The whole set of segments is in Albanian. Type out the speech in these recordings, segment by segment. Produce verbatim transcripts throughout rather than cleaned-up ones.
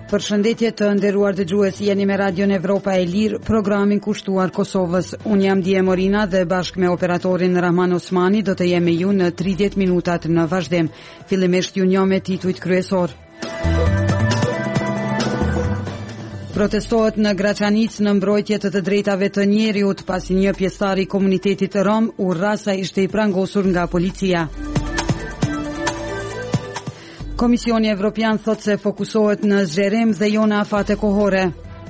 Përshëndetje të nderuar dëgjues, jeni me Radion Evropa e Lirë, programin kushtuar Kosovës. Unë jam Dije Morina dhe bashkë me operatorin Rahman Osmani do të jemi ju në tridhjetë minutat në vazhdim. Fillimisht ju njoh me titujt kryesor. Protestohet në Graçanic në mbrojtje të të drejtave të njeriut pasi një pjesëtar i komunitetit rom urrasa ishte i prangosur nga policia. Komisioni Evropian thot se fokusohet në zgjerim dhe jo në afate kohore.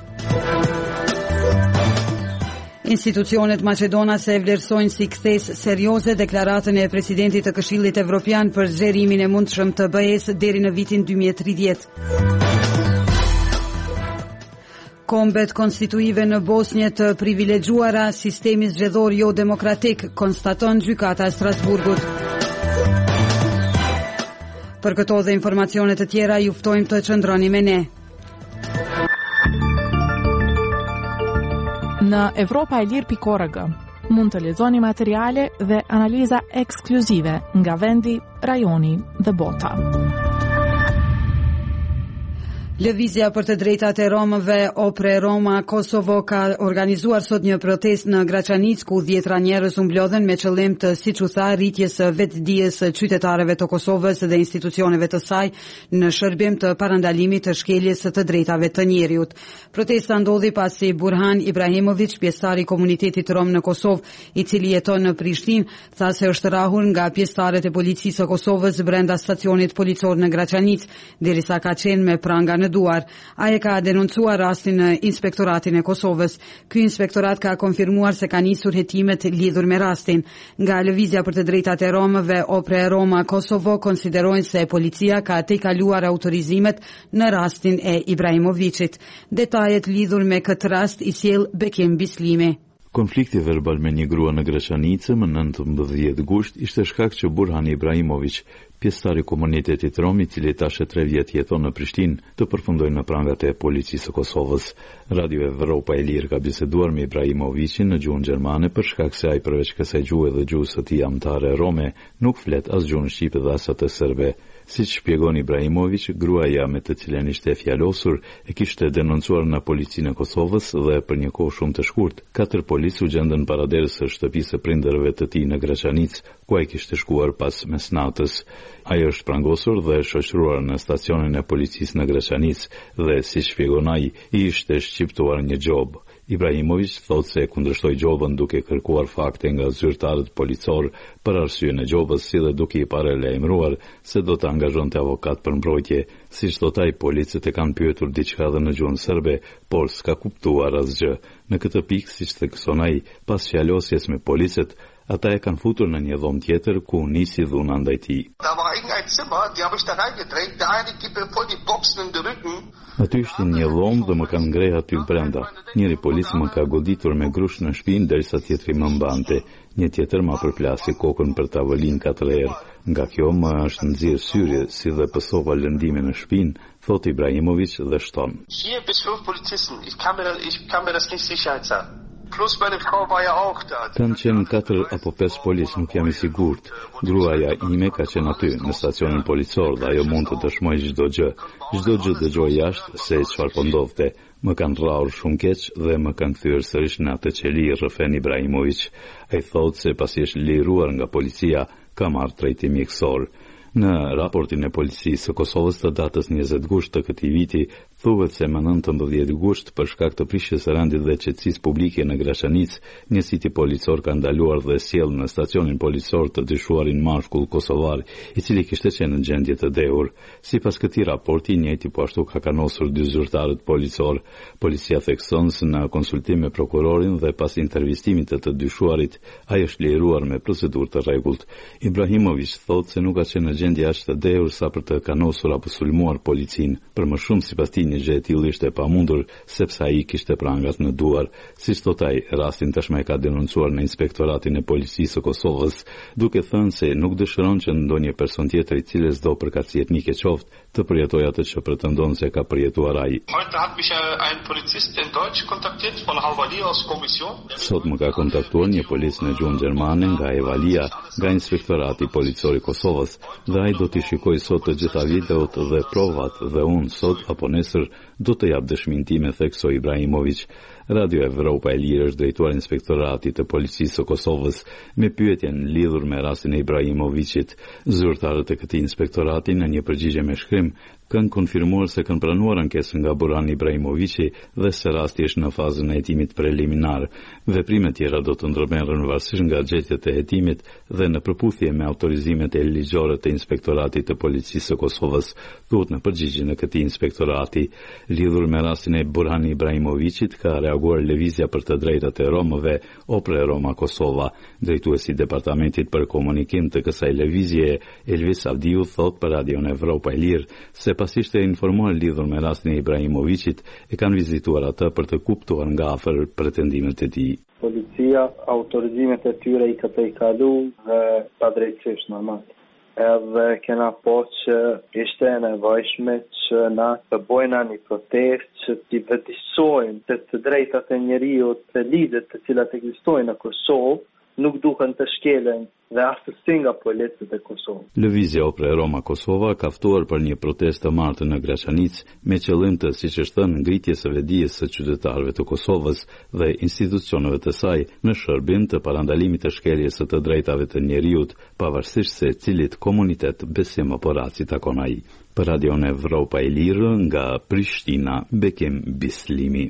Institucionet maqedonase vlerësojnë si kthesë serioze deklaratën e presidentit të Këshillit Evropian për zgjerimin e mundshëm të B E-s deri në vitin dy mijë e tridhjetë. Kombet konstituive në Bosnjë të privilegjuara, sistemi zgjedhor jo demokratik, konstaton gjykata e Strasburgut. Për këto dhe informacione të tjera ju ftojmë të qëndroni me ne. Në Evropa e Lirë pikë org mund të lexoni materiale dhe analiza ekskluzive nga vendi, rajoni dhe bota. Lëvizja për të drejtat e romëve Opre Roma Kosovo ka organizuar sot një protest në Graçanic ku dhjetra njerëz u mblodhen me qëllim të, siç u tha, rritjes së vetdijes së qytetarëve të Kosovës dhe institucioneve të saj në shërbim të parandalimit të shkeljes së të drejtave të njeriut. Protesta ndodhi pasi Burhan Ibrahimović, pjesëtar i komunitetit rom në Kosovë, i cili jeton në Prishtinë, tha se është rrahur nga pjesëtarët e policisë së Kosovës brenda stacionit policor në Graçanic, derisa ka qenë me pranga në duar. Ai ka denoncuar rastin në Inspektoratin e Kosovës. Ky inspektorat ka konfirmuar se ka nisur hetimet lidhur me rastin. Nga lëvizja për të drejtat e romëve Opre Roma Kosovo konsiderojnë se policia ka tejkaluar autorizimet në rastin e Ibrahimovićit. Detajet lidhur me këtë rast i sjell Bekim Bislimi. Konflikti verbal me një grua në Graçanicë më nëntëmbëdhjetë gusht ishte shkak që Burhan Ibrahimović, pjesëtar i komunitetit rom i cili tash tre vjet jeton në Prishtinë, të përfundojë në prangat e policisë së Kosovës. Radio Evropa e Lirë ka biseduar me Ibrahimovićin në gjuhën gjermane për shkak se ai përveç kësaj gjuhë dhe gjuhës së tij amtare rome nuk flet as gjuhën shqipe dhe as atë serbe. Siç shpjegon Ibrahimović, gruaja me të cilën ishte fjalosur e kishte denoncuar në policinë e Kosovës dhe për një kohë shumë të shkurtë, katër policë u gjendën paraderës së shtëpisë së prindërve të tij në Graçanic, ku ai kishte shkuar pas mesnatës. Ai është prangosur dhe shoqëruar në stacionin e policisë në Graçanic dhe, si shpjegon ai, i ishte shqiptuar një gjobë. Ibrahimović thot se kundërshtoi gjobën duke kërkuar fakte nga zyrtarët policor për arsyeën e gjobës, si dhe duke i paralajmëruar se do të angazhonte avokat për mbrojtje. Siç thot ai, policët e kanë pyetur diçka edhe në gjuhën serbe, por s'ka kuptuar asgjë. Në këtë pikë, siç thekson ai, pas fjalosjes me policët, ata e kanë futur në një dhomë tjetër ku nisi dhuna ndaj tij. Aty ishte një dhomë dhe më kanë ngreja aty brenda. Njëri polic më ka goditur me grush në shpinë derisa tjetri më mbante. Një tjetër më përplasi kokën për tavolinë katër herë. Nga kjo më është nxjerr syri, si dhe pësova lëndime në shpinë, thot Ibrahimović dhe shton. Kanë qenë katër apo pesë policë, nuk jam i sigurt. Gruaja ime ka qenë aty, në stacionin policor, dhe ajo mund të dëshmoj çdo gjë. Çdo gjë dëgjoj jashtë se çfarë po ndodhte. Më kanë rrahur shumë keq dhe më kanë kthyer sërish në atë qeli, rrëfen Ibrahimović. Ai thotë se pasi është liruar nga policia, ka marrë trajtim mjekësor. Në raportin e policisë së Kosovës të datës njëzet gusht të këtij viti, thuhet se më nëntëmbëdhjetë gusht për shkak të prishjes së rendit dhe qetësisë publike në Graçanic, një siti policor ka ndaluar dhe sjell në stacionin policor të dyshuarin mashkull kosovar, i cili kishte qenë në gjendje të dehur. Sipas këtij raporti, i njëjti po ashtu ka kanosur dy zyrtarët policor. Policia thekson se në konsultim me prokurorin dhe pas intervistimit të të dyshuarit, ai është liruar me procedurë të rregullt. Ibrahimović thotë se nuk ka qenë në gjendje aq të dehur sa për të kanosur apo sulmuar policinë. Për më shumë, sipas tij, një gjë e tillë ishte pamundur sepse ai kishte prangat në duar. Siç thot ai, rastin tashmë e ka denoncuar në Inspektoratin e Policisë së Kosovës, duke thënë se nuk dëshiron që ndonjë person tjetër i cili s'do përkatësi etnike qoftë të përjetojë atë që pretendon se ka përjetuar ai. Sot më ka kontaktuar një polic në gjuhën gjermane nga Evalia, nga Inspektorati Policor i Kosovës, dhe ai do t'i shikoj sot të gjitha videot dhe provat dhe unë sot apo nesër tjetër do të jap dëshminë time, theksoi Ibrahimović. Radio Evropa e Lirë është drejtuar Inspektoratit të Policisë së Kosovës me pyetjen lidhur me rastin e Ibrahimovićit. Zyrtarët e këtij inspektorati në një përgjigje me shkrim kanë konfirmuar se kanë pranuar ankesën nga Burhani Ibrahimovići dhe se rasti është në fazën e hetimit preliminar. Veprimet tjera do të ndërmerren varësisht nga gjetjet e hetimit dhe në përputhje me autorizimet e ligjore të Inspektoratit të Policisë së Kosovës, thuhet në përgjigjen e këtij inspektorati. Lidhur me rastin e Burhani Ibrahimovićit ka reaguar Lëvizja për të drejtat e Romëve, Opre Roma Kosova. Drejtuesi i Departamentit për Komunikim të kësaj lëvizje, Elvis Avdiu, thot për Radion Evropa e Lirë se pasi ishte informuar lidhur me rastin e Ibrahimovićit, e kanë vizituar atë për të kuptuar nga afër pretendimet e tij. Policia autorizimet e tyre i ka të i kalu dhe pa drejtësisht normal. Edhe kena po që ishte e nevojshme që na të bojna një protest që t'i vëdisojnë të të drejtat e njeriut të lidhet të cilat ekzistojnë në Kosovë, nuk duhen të shkelen dhe aftësi nga policët e Kosovë. Lëvizja Opre Roma Kosova ka ftuar për një protestë të martë në Graçanic me qëllim të, siç është thënë, ngritjes së vedijes së qytetarëve të Kosovës dhe institucioneve të saj në shërbim të parandalimit të shkeljes së të drejtave të njeriut, pavarësisht se cilit komunitet besim apo raci takon ai. Për Radion Evropa e Lirë nga Prishtina, Bekim Bislimi.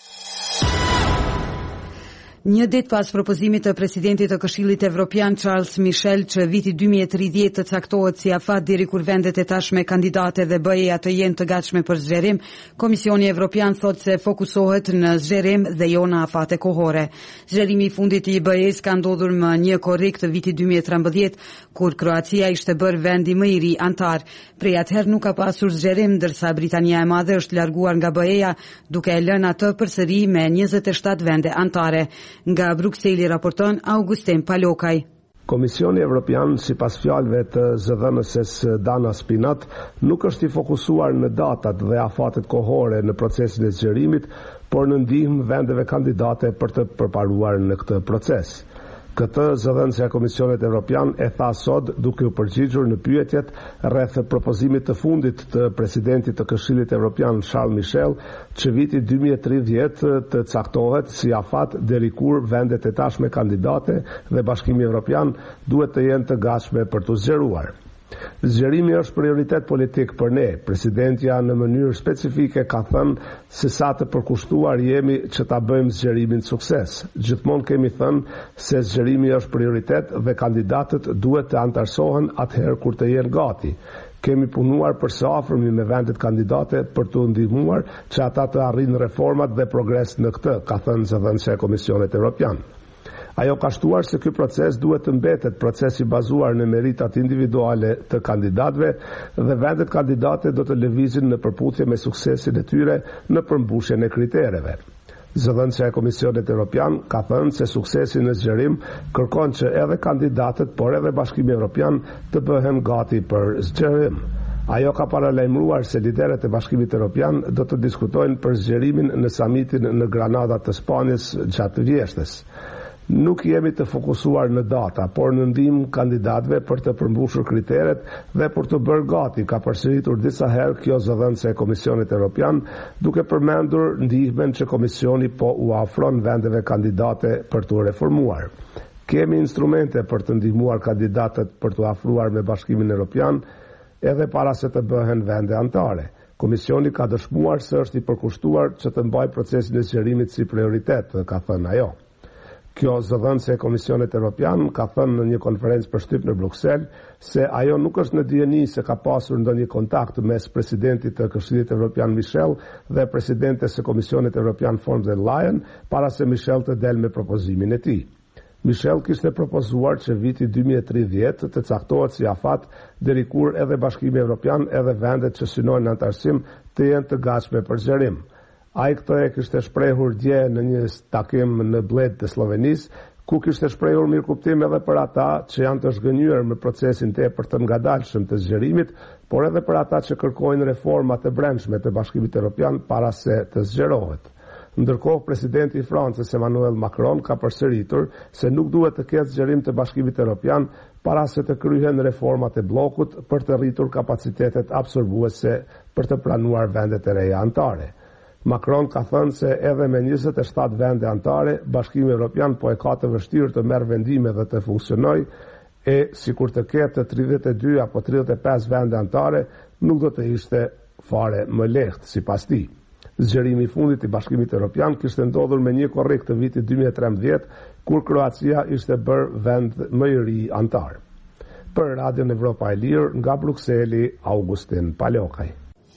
Një ditë pas propozimit të presidentit të Këshillit Evropian Charles Michel që viti dy mijë e tridhjetë të caktohet si afat deri kur vendet e tashme kandidate dhe B E-ja të jenë të gatshme për zgjerim, Komisioni Evropian thot se fokusohet në zgjerim dhe jo në afate kohore. Zgjerimi i fundit i B E-s ka ndodhur më një korrik të vitit dy mijë e trembëdhjetë, kur Kroacia ishte bërë vendi më i ri antar. Prej atëherë nuk ka pasur zgjerim, ndërsa Britania e Madhe është larguar nga B E-ja, duke e lënë atë përsëri me njëzet e shtatë vende antare. Nga Brukseli raporton Augustin Palokaj. Komisioni Evropian, sipas fjalëve të zëdhënëses Dana Spinat, nuk është i fokusuar në datat dhe afatet kohore në procesin e zgjerimit, por në ndihmë vendeve kandidate për të përparuar në këtë proces. Këtë zëdhënësja e Komisionit Evropian e tha sot duke u përgjigjur në pyetjet rreth propozimit të fundit të presidentit të Këshillit Evropian Charles Michel që viti dy mijë e tridhjetë të caktohet si afat deri kur vendet e tashme kandidate dhe Bashkimi Evropian duhet të jenë të gatshme për të zgjeruar. Zgjerimi është prioritet politik për ne. Presidentja në mënyrë specifike ka thënë se sa të përkushtuar jemi që ta bëjmë zgjerimin sukses. Gjithmonë kemi thënë se zgjerimi është prioritet dhe kandidatët duhet të antarësohen atëherë kur të jenë gati. Kemi punuar për së afërmi me vendet kandidate për të ndihmuar që ata të arrijnë reformat dhe progres në këtë, ka thënë zëdhënësja e Komisionit Evropian. Ajo ka shtuar se ky proces duhet të mbetet proces i bazuar në meritat individuale të kandidatëve dhe vendet kandidate do të lëvizin në përputhje me suksesin e tyre në përmbushjen e kritereve. Zëdhënësja e Komisionit Evropian ka thënë se suksesi në zgjerim kërkon që edhe kandidatët, por edhe Bashkimi Evropian të bëhen gati për zgjerim. Ajo ka paralajmëruar se liderët e Bashkimit Evropian do të diskutojnë për zgjerimin në samitin në Granada të Spanjës gjatë vjeshtës. Nuk jemi të fokusuar në data, por në ndihmë kandidatëve për të përmbushur kriteret dhe për të bërë gati, ka përsëritur disa herë kjo zëdhënëse e Komisionit Evropian, duke përmendur ndihmën që Komisioni po u afron vendeve kandidate për të reformuar. Kemi instrumente për të ndihmuar kandidatët për të afruar me Bashkimin Evropian edhe para se të bëhen vende antare. Komisioni ka dëshmuar se është i përkushtuar që të mbajë procesin e zgjerimit si prioritet, ka thënë ajo. Kjo zëdhënëse e Komisionit Evropian ka thënë në një konferencë për shtyp në Bruksel se ajo nuk është në dijeni se ka pasur ndonjë kontakt mes presidentit të Këshillit Evropian Michel dhe presidentes së Komisionit Evropian von der Leyen para se Michel të del me propozimin e tij. Michel kishte propozuar që viti dy mijë e tridhjetë të caktohet si afat deri kur edhe Bashkimi Evropian edhe vendet që synojnë antarësim të jenë të gatshme për zgjerim. Ai këtë e kishte shprehur dje në një takim në Bled të Slovenisë, ku kishte shprehur mirëkuptim edhe për ata që janë të zhgënjur me procesin tepër të ngadalshëm të zgjerimit, por edhe për ata që kërkojnë reforma të brendshme të Bashkimit Evropian para se të zgjerohet. Ndërkohë, presidenti i Francës Emmanuel Macron ka përsëritur se nuk duhet të ketë zgjerim të Bashkimit Evropian para se të kryhen reformat e bllokut për të rritur kapacitetet absorbuese për të pranuar vendet e reja anëtare. Macron ka thënë se edhe me njëzet e shtatë vende anëtare, Bashkimi Evropian po e ka të vështirë të merr vendime dhe të funksionojë, e sikur të ketë tridhjetë e dy apo tridhjetë e pesë vende anëtare, nuk do të ishte fare më lehtë, sipas tij. Zgjerimi i fundit i Bashkimit Evropian kishte ndodhur me një korrik të vitit dy mijë e trembëdhjetë, kur Kroacia ishte bërë vend më i ri antar. Për Radion Evropa e Lirë, nga Brukseli, Augustin Palokaj.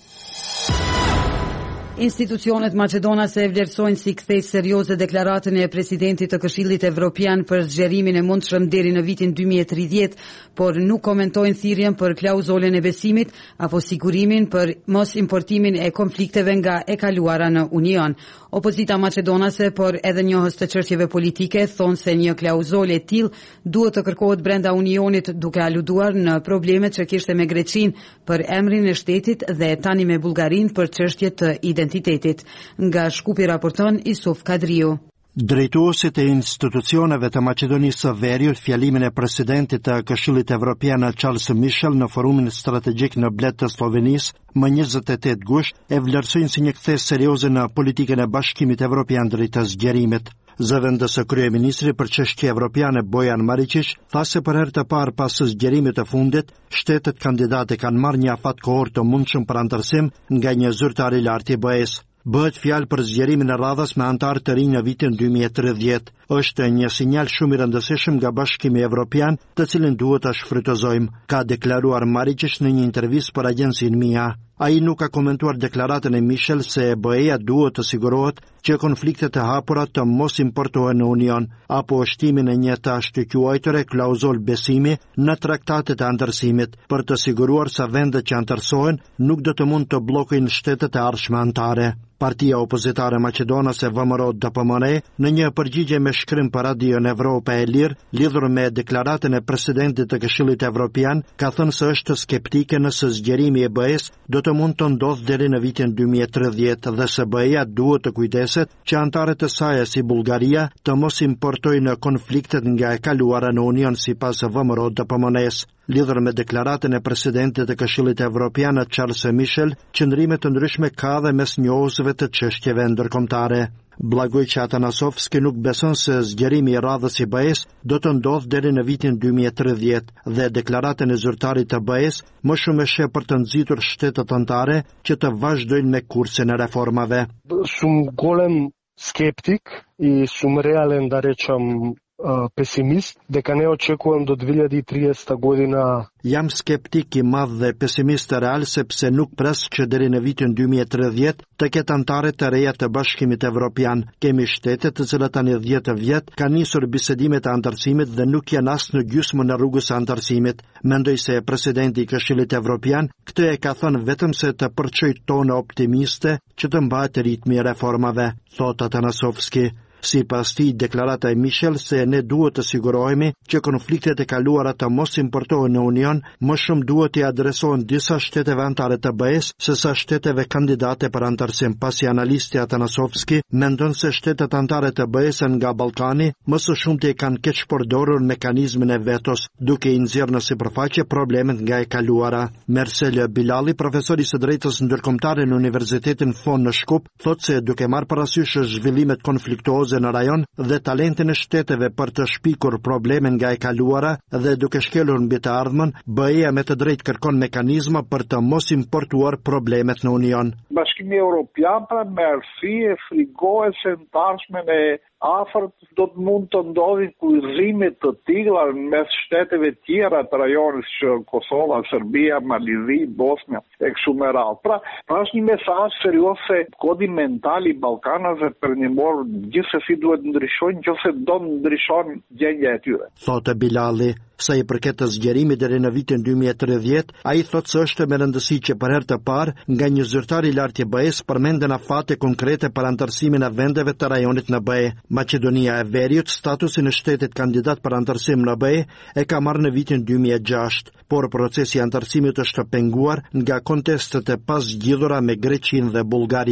Institucionet maqedonase e vlerësojnë si kthejë serioze deklaratën e presidentit të Këshillit Evropian për zgjerimin e mundshëm deri në vitin dy mijë e tridhjetë, por nuk komentojnë thirrjen për klauzolën e besimit apo sigurimin për mos importimin e konflikteve nga e kaluara në Union. Opozita maqedonase, por edhe njohës të çështjeve politike, thonë se një klauzolë e tillë duhet të kërkohet brenda Unionit, duke aluduar në problemet që kishte me Greqinë për emrin e shtetit dhe tani me Bullgarinë për çështje të identitetit. Nga Shkupi raporton Isuf Kadriu. Drejtuesit e institucioneve të Maqedonisë së Veriut fjalimin e presidentit të Këshillit Evropian Charles Michel në forumin strategjik në Bled të Slovenisë më njëzet e tetë gusht e vlerësojnë si një kthesë serioze në politikën e Bashkimit Evropian drejt të zgjerimit. Zëvendësë kryeministri për çështje evropiane Bojan Maričić tha se për herë të parë pas zgjerimit të fundit, shtetet kandidate kanë marrë një afat kohor të mundshëm për antarësim nga një zyrtar i lartë i B E-s. Bëhet fjalë për zgjerimin e radhës me antar të rinj në vitin dy mijë e tridhjetë. Është një sinjal shumë i rëndësishëm nga Bashkimi Evropian, të cilin duhet ta shfrytëzojmë, ka deklaruar Maričić në një intervistë për agjencinë Mia. Ai nuk ka komentuar deklaratën e Michel se B E-ja duhet të sigurohet që konfliktet e hapura të mos importohen në Union, apo shtimin e një të shtyquajtëre klauzol besimi në traktatet e antarësimit, për të siguruar se vendet që antarësohen nuk do të mund të bllokojnë shtetet e ardhshme anëtare. Partia opozitare maqedonase V M R O D P M N në një përgjigje me shkrim për Radion Evropa e Lirë, lidhur me deklaratën e presidentit të Këshillit Evropian, ka thënë se është skeptike nëse zgjerimi i B E-s do të mund të ndodhë deri në vitin dy mijë e tridhjetë dhe se B E-ja duhet të kujdeset që antarët e saj si Bullgaria të mos importojnë konfliktet nga e kaluara në Union sipas V M R O D P M N-s. Lidhur me deklaratën e presidentit të Këshillit Evropian Charles Michel, qëndrime të ndryshme ka dhe mes njohësve të çështjeve ndërkombëtare. Blagoj Atanasovski nuk beson se zgjerimi i radhës i B E-s do të ndodhë deri në vitin dy mijë e tridhjetë dhe deklaratën e zyrtarit të B E-s më shumë e sheh për të nxitur shtetet anëtare që të vazhdojnë me kursin e reformave. Sum golem skeptik i sum realen da rečem pesimist, дека не очекувам до две хиляди и тридесета година. Jam skeptik i madh dhe pesimist real sepse nuk pres që deri në vitin dy mijë e tridhjetë të ketë anëtare të reja të Bashkimit Evropian. Kemi shtete të cilat tani dhjetë vjet kanë nisur bisedimet e antarësimit dhe nuk janë as në gjysmën e rrugës së antarësimit. Mendoj se presidenti i Këshillit Evropian këtë e ka thënë vetëm se të përçojë tone optimiste që të mbahet ritmi i reformave, thot Atanasovski. Si pas tij, deklarata e Michel se ne duhet të sigurohemi që konfliktet e kaluara të mos importohen në Union, më shumë duhet të adresohen disa shteteve anëtare të B E-s sesa shteteve kandidate për antarësim. Pasi analisti Atanasovski mendon se shtetet anëtare të B E-s nga Ballkani më së shumti kanë keq përdorur mekanizmin e vetos, duke i nxjerrë në sipërfaqe problemet nga e kaluara. Mersel Bilali, profesor i së drejtës ndërkombëtare në Universitetin Fon në Shkup, thotë se duke marrë parasysh zhvillimet konfliktuoze në rajon dhe talentin e shteteve për të shpikur probleme nga e kaluara dhe duke shkelur mbi të ardhmen, B E-ja me të drejtë kërkon mekanizma për të mos importuar problemet në Union. Bashkimi Evropian pra me arsye frigohet se në tashmen e afërt do të mund të ndodhin kurrime të tilla mes shteteve tjera të rajonit që Kosova, Serbia, Malizi, Bosnia e kështu me radhë. Pra, pra është një mesazh serioz se kodi mental i Ballkanave për një morë gjithsesi duhet ndryshojnë nëse do të ndryshon gjendja e tyre. Thotë Bilali. Sa i përket të zgjerimit deri në vitin dy mijë e tridhjetë, ai thotë se është me rëndësi që për herë të parë nga një zyrtar i lartë i B E-s përmenden afate konkrete për antarësimin e vendeve të rajonit në B E. Maqedonia e Veriut statusin e shtetit kandidat për antarësim në B E e ka marrë në vitin dy mijë e gjashtë, por procesi i antarësimit është penguar nga kontestet e pazgjidhura me Greqinë dhe Bullgarinë.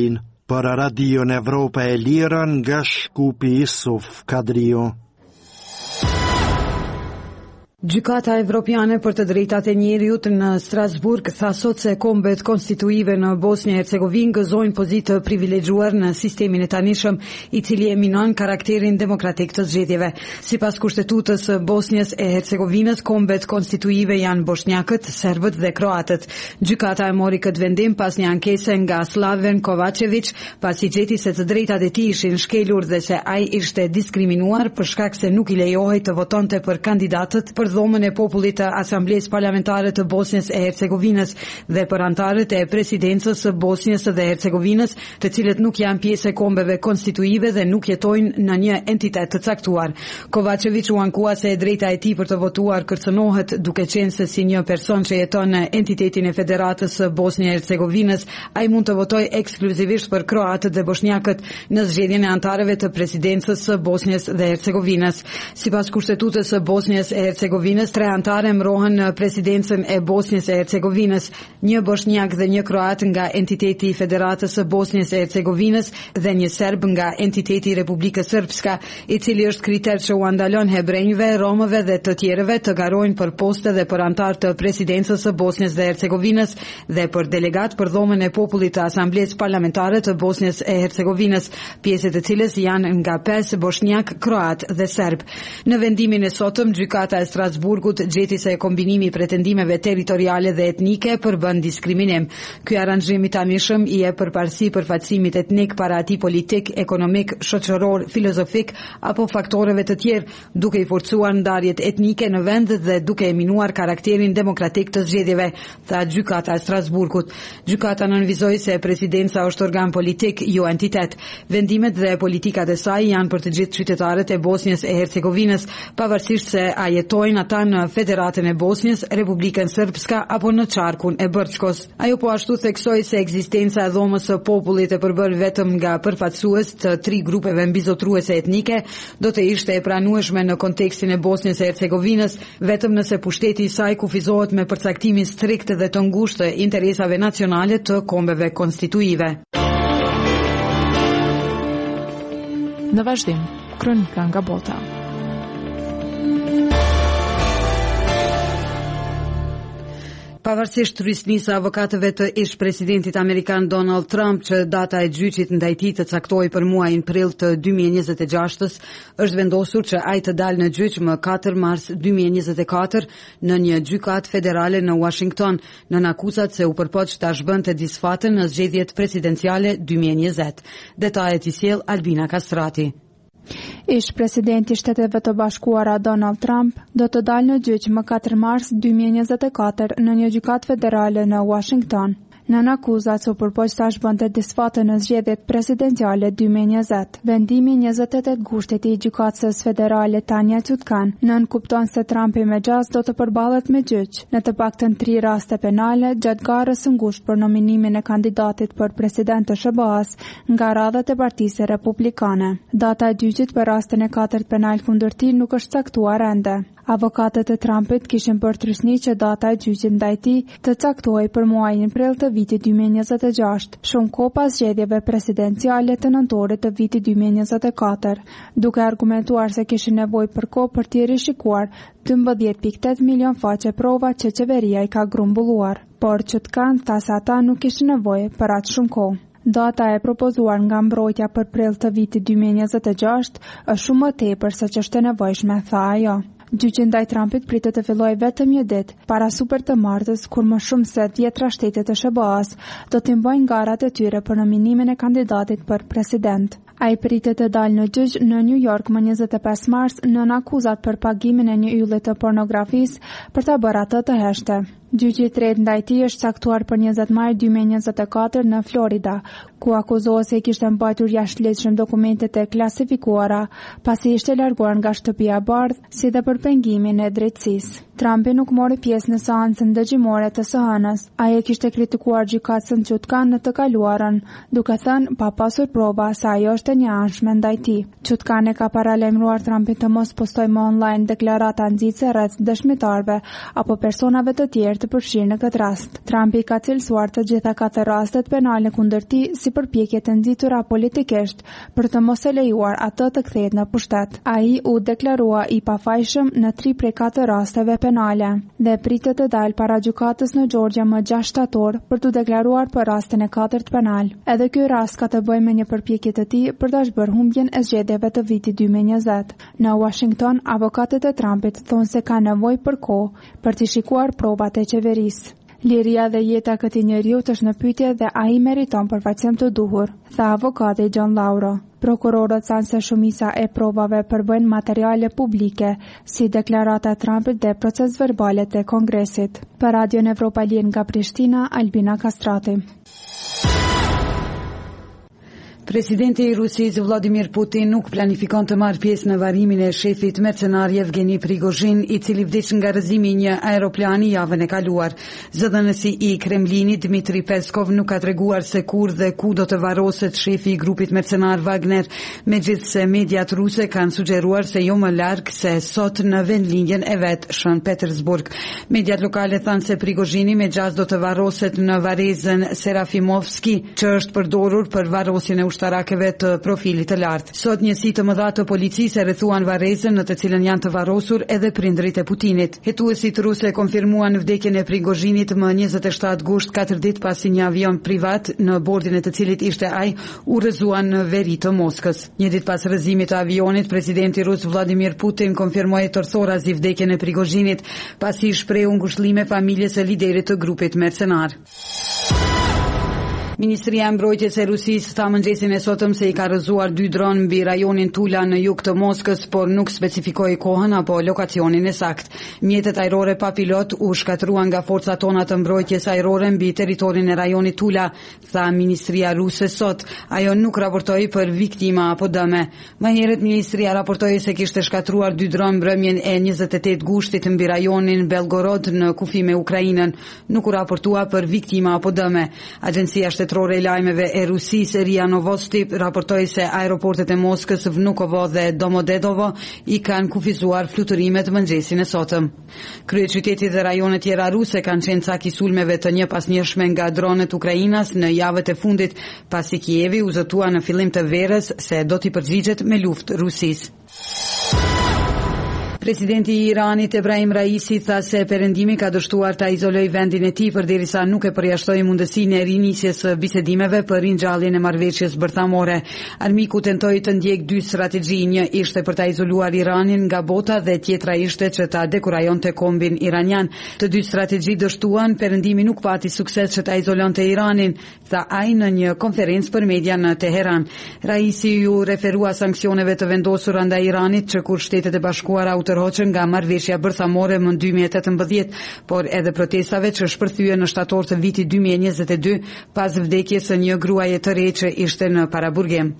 Për Radio në Evropa e Lirën nga Shkupi Isuf Kadrio. Gjykata Evropiane për të drejtat e njeriut në Strasburg tha sot se kombet konstituive në Bosnjë e Hercegovinë gëzojnë pozitë privilegjuar në sistemin e tanishëm, i cili e minon karakterin demokratik të zgjedhjeve. Sipas kushtetutës së Bosnjës e Hercegovinës, kombet konstituive janë bosnjakët, serbët dhe kroatët. Gjykata e mori këtë vendim pas një ankese nga Slaven Kovačević, pasi gjeti se të drejtat e tij ishin shkelur dhe se ai ishte diskriminuar për shkak se nuk i lejohej të votonte për kandidatët për dhomën e popullit të Asamblesë Parlamentare të Bosnjës e Hercegovinës dhe për antarët e presidencës së Bosnjës dhe Hercegovinës, të cilët nuk janë pjesë e kombeve konstituive dhe nuk jetojnë në një entitet të caktuar. Kovačević u ankua se e drejta e tij për të votuar kërcënohet, duke qenë se si një person që jeton në entitetin e Federatës së Bosnjë e Hercegovinës, ai mund të votojë ekskluzivisht për kroatët dhe bosnjakët në zgjedhjen e antarëve të presidencës së Bosnjës dhe Hercegovinës. Sipas kushtetutës së Bosnjës e Hercegovinës, tre antare mbrohen në presidencën e Bosnjës e Hercegovinës, një bosnjak dhe një kroat nga entiteti i Federatës së Bosnjës e Hercegovinës dhe një serb nga entiteti i Republikës Srpska, i cili është kriter që u ndalon hebrejve, romëve dhe të tjerëve të garojnë për poste dhe për antar të presidencës së Bosnjës dhe Hercegovinës dhe për delegat për dhomën e popullit të Asamblesë Parlamentare të Bosnjës e Hercegovinës, pjesët e cilës janë nga pesë bosnjak, kroat dhe serb. Në vendimin e sotëm, gjykata e Strasburgut gjeti se kombinimi i pretendimeve territoriale dhe etnike përbën diskriminim. Ky aranzhim i tanishëm i jep përparësi përfaqësimit etnik para atij politik, ekonomik, shoqëror, filozofik apo faktoreve të tjerë, duke i forcuar ndarjet etnike në vend dhe duke e minuar karakterin demokratik të zgjedhjeve, tha gjykata e Strasburgut. Gjykata nënvizoi se presidenca është organ politik, jo entitet. Vendimet dhe politikat e saj janë për të gjithë qytetarët e Bosnjës e Hercegovinës, pavarësisht se a jetojnë ata në Federatën e Bosnjës, Republikën Srpska apo në qarkun e Bërçkos. Ajo po ashtu theksoi se ekzistenca e dhomës së popullit e përbër vetëm nga përfaqësues të tri grupeve mbizotruese etnike do të ishte e pranueshme në kontekstin e Bosnjës e Hercegovinës, vetëm nëse pushteti i saj kufizohet me përcaktimin strikt dhe të ngushtë të interesave nacionale të kombeve konstituive. Në vazhdim, kronika nga bota. Pavarësisht rrisnisë avokatëve të ish presidentit amerikan Donald Trump që data e gjyqit ndaj tij të caktohej për muajin prill të dy mijë e njëzet e gjashtës, është vendosur që ai të dalë në gjyq më katër mars dy mijë e njëzet e katër në një gjykatë federale në Washington, nën akuzat se u përpoq ta zhbënte disfatën në zgjedhjet presidenciale dy mijë e njëzet. Detajet i sjell Albina Kastrati. Ish presidenti i Shteteve të Bashkuara Donald Trump do të dalë në gjyq më katër mars dy mijë e njëzet e katër në një gjykatë federale në Washington, nën akuzat se u përpoq ta zhbënte disfatën në zgjedhjet presidenciale dy mijë e njëzet. Vendimi njëzet e tetë gushtit i gjykatës federale Tanya Chutkan nën kupton se Trumpi me gjaz do të përballet me gjyq në të paktën tri raste penale gjatë garës së ngushtë për nominimin e kandidatit për president të S B A-s nga radhët e Partisë Republikane. Data e gjyqit për rastin e katërt penal kundër tij nuk është caktuar ende. Avokatët e Trumpit kishin për trysni që data e gjyqit ndaj tij të caktohej për muajin prill të vitit dy mijë e njëzet e gjashtë, shumë kohë pas zgjedhjeve presidenciale të nëntorit të vitit dy mijë e njëzet e katër, duke argumentuar se kishin nevojë për kohë për të rishikuar dymbëdhjetë pikë tetë milion faqe prova që qeveria i ka grumbulluar, por që të kanë tha se ata nuk kishin nevojë për aq shumë kohë. Data e propozuar nga mbrojtja për prill të vitit dy mijë e njëzet e gjashtë është shumë më tepër se ç'është e nevojshme, tha ajo. Gjyqi ndaj Trumpit pritet të fillojë vetëm një ditë para super të martës, kur më shumë se dhjetra shtete të S B A-s do të mbajnë garat e tyre për nominimin e kandidatit për president. Ai pritet të dalë në gjyq në New York më njëzet e pesë mars nën akuzat për pagimin e një ylli të pornografisë për ta bërë atë të heshte. Gjyqi i tretë ndaj tij është caktuar për njëzet maj dy mijë e njëzet e katër në Florida, ku akuzohet se i kishte mbajtur jashtëligjshëm dokumentet e klasifikuara pasi ishte larguar nga shtëpia e bardhë, si dhe për pengimin e drejtësisë. Trumpi nuk mori pjesë në seancën dëgjimore të së hënës. Ai e kishte kritikuar gjykatën Çutkan në të kaluarën, duke thënë pa pasur prova se ajo është e njëanshme ndaj tij. Çutkan e ka paralajmëruar Trumpin të mos postojë më online deklarata nxitse rreth dëshmitarëve apo personave të tjerë të përfshirë në këtë rast. Trumpi ka cilësuar të gjitha katër rastet penale kundër tij si përpjekje të nxitura politikisht për të mos e lejuar atë të kthehet në pushtet. Ai u deklarua i pafajshëm në tri prej katër rasteve penale dhe pritet të dalë para gjykatës në Georgia më gjashtë shtator për të deklaruar për rastin e katërt penal. Edhe ky rast ka të bëjë me një përpjekje të tij për ta zhbërë humbjen e zgjedhjeve të vitit dy mijë e njëzet. Në Washington, avokatët e Trumpit thonë se ka nevojë për kohë për të shikuar provat e qeverisë. Liria dhe jeta e këtij njeriu është në pyetje dhe ai meriton përfaqësim të duhur, tha avokati John Lauro. Prokurorët thanë se shumica e provave përbëjnë materiale publike, si deklarata e Trumpit dhe proces verbalet e Kongresit. Për Radion Evropa Lien nga Prishtina, Albina Kastrati. Presidenti i Rusisë Vladimir Putin nuk planifikon të marrë pjesë në varimin e shefit mercenar Yevgeni Prigozhin, i cili vdiq nga rrëzimi i një aeroplani javën e kaluar. Zëdhënësi i Kremlinit Dmitri Peskov nuk ka treguar se kur dhe ku do të varroset shefi i grupit mercenar Wagner, megjithse mediat ruse kanë sugjeruar se jo më larg se sot në vendlinjen e vet Shën Petersburg. Mediat lokale thanë se Prigozhini me gjaz do të varroset në varezën Serafimovski, që është përdorur për varrosjen e ushtarakëve të profilit të lartë. Sot njësi të mëdha të policisë rrethuan varrezën në të cilën janë të varrosur edhe prindrit e Putinit. Hetuesit ruse konfirmuan vdekjen e Prigozhinit më njëzet e shtatë gusht, katër ditë pasi një avion privat në bordin e të cilit ishte ai u rrëzuan në veri të Moskës. Një ditë pas rrëzimit të avionit, presidenti rus Vladimir Putin konfirmoi tërthorazi vdekjen e Prigozhinit pasi shprehu ngushëllime familjes së liderit të grupit mercenar. Ministria e Mbrojtjes e Rusisë tha mëngjesin e sotëm se i ka rrëzuar dy dronë mbi rajonin Tula në jug të Moskës, por nuk specifikoi kohën apo lokacionin e saktë. Mjetet ajrore pa pilot u shkatruan nga forcat tona të mbrojtjes ajrore mbi territorin e rajonit Tula, tha ministria ruse sot. Ajo nuk raportoi për viktima apo dëme. Më herët ministria raportoi se kishte shkatruar dy dronë mbrëmjen e njëzet e tetë gushtit mbi rajonin Belgorod në kufi me Ukrainën. Nuk u raportua për viktima apo dëme. Agjencia Shtetërore e lajmeve e Rusisë Ria Novosti raportoi se aeroportet e Moskës, Vnukovo dhe Domodedovo i kanë kufizuar fluturimet mëngjesin e sotëm. Kryeqyteti dhe rajonet tjera ruse kanë qenë cak i sulmeve të njëpasnjëshme nga dronet ukrainas në javët e fundit, pasi Kijevi u zotua në fillim të verës se do t'i përgjigjet me luftë Rusisë. Presidenti i Iranit Ebrahim Raisi tha se perëndimi ka dështuar ta izoloj vendin e tij përderisa nuk e përjashtoi mundësinë e rinisjes së bisedimeve për ringjalljen e marrëveshjes bërthamore. Armiku tentoi të ndjek dy strategji, një ishte për ta izoluar Iranin nga bota dhe tjetra ishte që ta dekurajonte kombin iranian. Të dy strategji dështuan, perëndimi nuk pati sukses që ta izolonte Iranin, tha ai në një konferencë për media në Teheran. Raisi ju referua sanksioneve të vendosura ndaj Iranit që kur Shtetet e Bashkuara tërhoqën nga marrëveshja bërthamore më dy mijë e tetëmbëdhjetë, por edhe protestave që shpërthyen në shtator të vitit dy mijë e njëzet e dy pas vdekjes së një gruaje të re që ishte në paraburgim.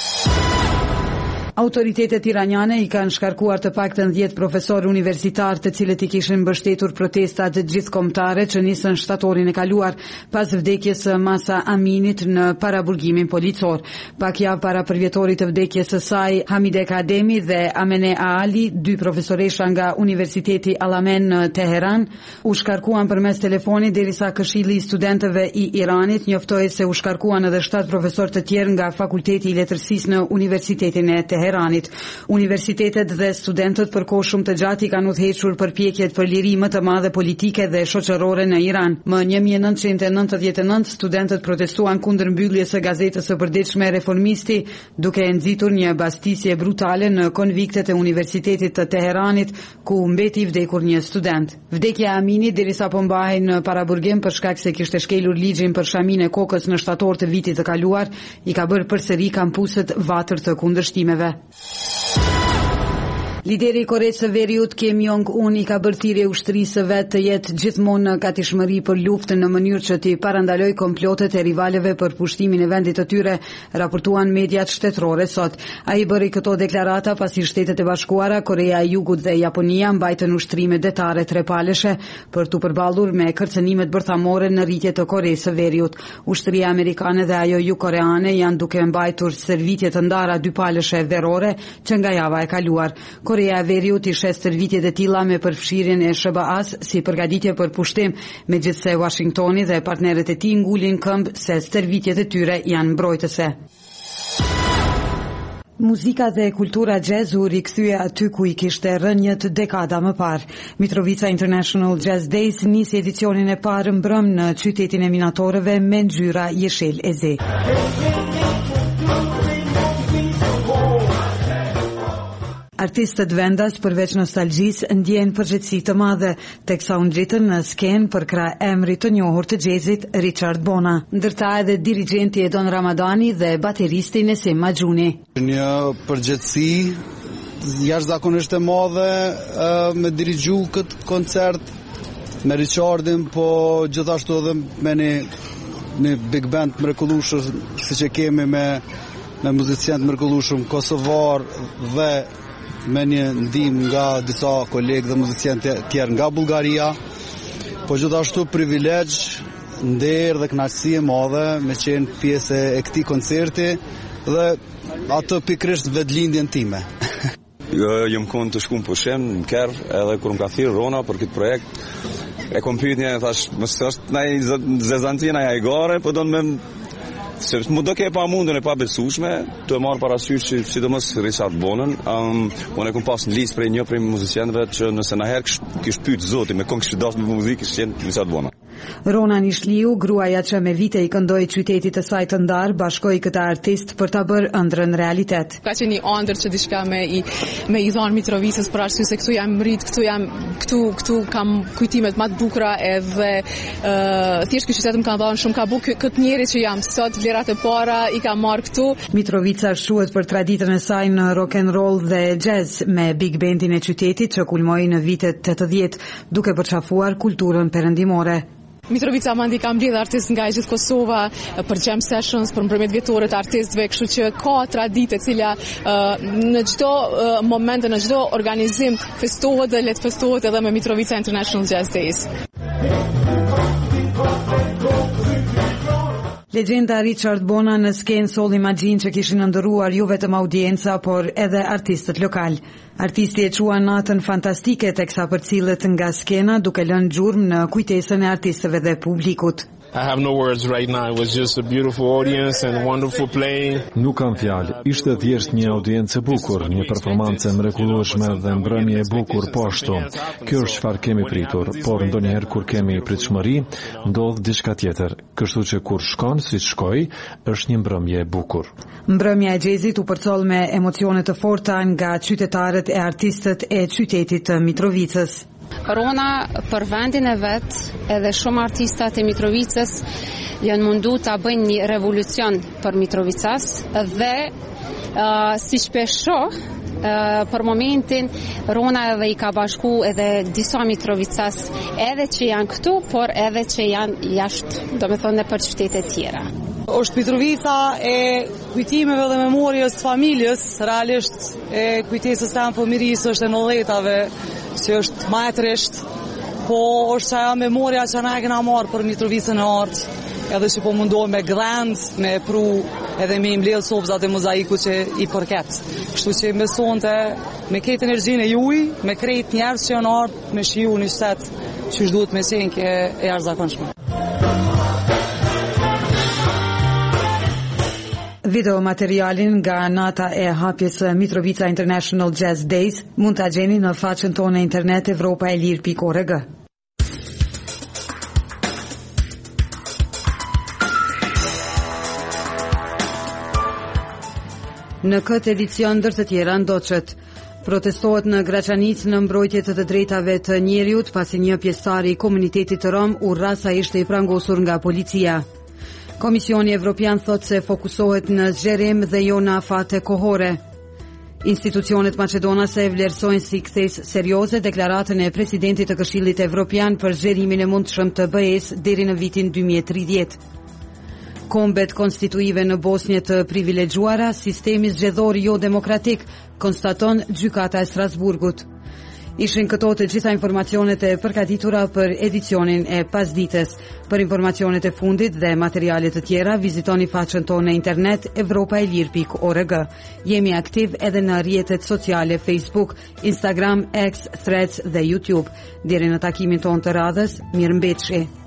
Autoritetet iraniane i kanë shkarkuar të paktën dhjetë profesorë universitar të cilët i kishin mbështetur protestat gjithkombëtare që nisën shtatorin e kaluar pas vdekjes së Masa Aminit në paraburgimin policor. Pak javë para përvjetorit të vdekjes së saj, Hamide Kademi dhe Amene Aali, dy profesoresha nga Universiteti Alamen në Teheran, u shkarkuan përmes telefonit derisa Këshilli i Studentëve i Iranit njoftoi se u shkarkuan edhe shtatë profesorë të tjerë nga Fakulteti i Letërsisë në Universitetin e Teheranit. Universitetet dhe studentët për kohë shumë të gjatë i kanë udhëhequr përpjekjet për liri më të madhe politike dhe shoqërore në Iran. Më një mijë e nëntëqind e nëntëdhjetë e nëntë studentët protestuan kundër mbylljes së gazetës së përditshme Reformisti, duke e nxitur një bastisje brutale në konviktet e Universitetit të Teheranit, ku mbeti i vdekur një student. Vdekja e Aminit derisa po mbahej në paraburgim për shkak se kishte shkelur ligjin për shamin e kokës në shtator të vitit të kaluar, i ka bërë përsëri kampuset vatër të kundërshtimeve. Lideri i Koreas së Veriut Kim Jong-un i ka bërë thirrje ushtrisë së vet të jetë gjithmonë në gatishmëri për luftën në mënyrë që të parandalojë komplotet e rivaleve për pushtimin e vendit të tyre, raportuan mediat shtetërore sot. Ai bëri këto deklarata pasi Shtetet e Bashkuara, Korea e Jugut dhe Japonia mbajtën ushtrime detare trepaleshe për të përballur me kërcënimet bërthamore në rritje të Koreas së Veriut. Ushtria amerikane dhe ajo jugokoreane janë duke mbajtur stërvitje të ndara dypaleshe verore që nga java e kaluar. Korea e Veriut i shes stërvitjet e tilla me përfshirjen e S B A-s si përgatitje për pushtim, megjithse Washingtoni dhe partnerët e tij ngulin këmbë se stërvitjet e tyre janë mbrojtëse. Muzika dhe kultura jazz u rikthye aty ku i kishte rënjët dekada më parë. Mitrovica International Jazz Days nisi edicionin e parë mbrëm në qytetin e minatorëve me ngjyra jeshil e zi. Artistët vendas përveç nostalgjisë ndjejnë përgjegjësi të madhe, teksa u ngjitën në skenë për krah emrit të njohur të jazzit Richard Bona, ndërta edhe dirigjenti Edon Ramadani dhe bateristi Nesim Maxhuni. Një përgjegjësi jashtëzakonisht e madhe me dirigju këtë koncert me Richardin, po gjithashtu edhe me një, një big band mrekullueshëm siç e kemi me me muziciantë mrekullueshëm kosovar dhe me një ndihmë nga disa kolegë dhe muziciantë tjerë nga Bullgaria, po gjithashtu privilegj, nder dhe kënaqësi e madhe me qenë pjesë e këtij koncerti dhe atë pikërisht vetëlindjen time. Jam konë të shkum pushim në Kerr, edhe kur më ka thirrë Rona për këtë projekt, e kom pyet një, thash, mos është ndaj zezantina ja igore, po do të më se më do ke pa mundën e pa besueshme të marr parasysh që sidomos Richard Bonën, um, unë e kam pas në listë prej një prej muzicianëve që nëse na herë kish pyet zoti me këngë që dashur me muzikë ishte Richard Bona. Rona Nishliu, gruaja që me vite i këndoi qytetit të saj të ndar, bashkoi këtë artist për ta bërë ëndrrën realitet. Ka qenë një ëndër që diçka me i me i dhon Mitrovicës për arsye se këtu jam rrit, këtu jam këtu këtu kam kujtimet më të bukura edhe uh, thjesht ky qytet më ka dhënë shumë ka buk këtë njerëz që jam sot, vlerat e para i kam marr këtu. Mitrovica shuhet për traditën e saj në rock and roll dhe jazz me big bandin e qytetit që kulmoi në vitet tetëdhjetë duke përçafuar kulturën perëndimore. Mitrovica mandi ka mbledh artist nga gjithë Kosova për jam sessions, për mbrëmjet vjetore të artistëve, kështu që ka traditë e cila uh, në çdo uh, moment, në çdo organizim festohet dhe le të festohet edhe me Mitrovica International Jazz Days. Legjenda Richard Bona në skenë solli magjin që kishin ndëruar jo vetëm audienca, por edhe artistët lokal. Artisti e qua natën fantastike teksa përcillet nga skena duke lënë gjurmë në kujtesën e artistëve dhe publikut. I have no words right now. It was just a beautiful audience and wonderful playing. Nuk kam fjalë. Ishte thjesht një audiencë e bukur, një performancë mrekullueshme dhe mbrëmje e bukur po ashtu. Kjo është çfarë kemi pritur, por ndonjëherë kur kemi pritshmëri, ndodh diçka tjetër. Kështu që kur shkon siç shkoi, është një mbrëmje e bukur. Mbrëmja e jazzit u përcoll me emocione të forta nga qytetarët e artistët e qytetit të Mitrovicës. Rona për vendin e vet, edhe shumë artistat e Mitrovicës janë mundu ta bëjnë një revolucion për Mitrovicës dhe uh, si shpesho Uh, për momentin Rona edhe i ka bashku edhe disa Mitrovicës edhe që janë këtu, por edhe që janë jashtë, do me thonë për qytetet tjera. Është Mitrovica e kujtimeve dhe memorjes familjes, realisht e kujtesës tanë fëmirisë është e nëdhetave, që është majtërisht, po është ajo memoria që na e kena marrë për Mitrovicën e artë, edhe që po mundohem me grand, me pru edhe me imbledh sobzat e mozaiku që i përket. Kështu që me sonte, me këtë energjinë e juj, me krejt njerës që janë ardhë, me shiju një shtet që është duhet me qenë ke e jashtëzakonshme. Videomaterialin nga nata e hapjes Mitrovica International Jazz Days mund ta gjeni në faqen tonë internet evropa e lir pikë org. Në këtë edicion ndër të tjera ndoqët. Protestohet në Graçanic në mbrojtje të të drejtave të njeriut pasi një pjesëtar i komunitetit të Rom urra sa ishte i prangosur nga policia. Komisioni Evropian thot se fokusohet në zgjerim dhe jo në afate kohore. Institucionet maqedonase vlerësojnë si kthesë serioze deklaratën e presidentit të Këshillit Evropian për zgjerimin e mundshëm të B E-s deri në vitin dy mijë e tridhjetë. Kombet konstituive në Bosnjë të privilegjuara, sistemi zgjedhor jo demokratik, konstaton gjykata e Strasburgut. Ishin këto të gjitha informacionet e përgatitura për edicionin e pasdites. Për informacionet e fundit dhe materialet të tjera, vizitoni faqen tonë në internet evropaelir pikë org. Jemi aktiv edhe në rrjetet sociale Facebook, Instagram, X, Threads dhe YouTube. Deri në takimin tonë të radhës, mirëmbëjtje.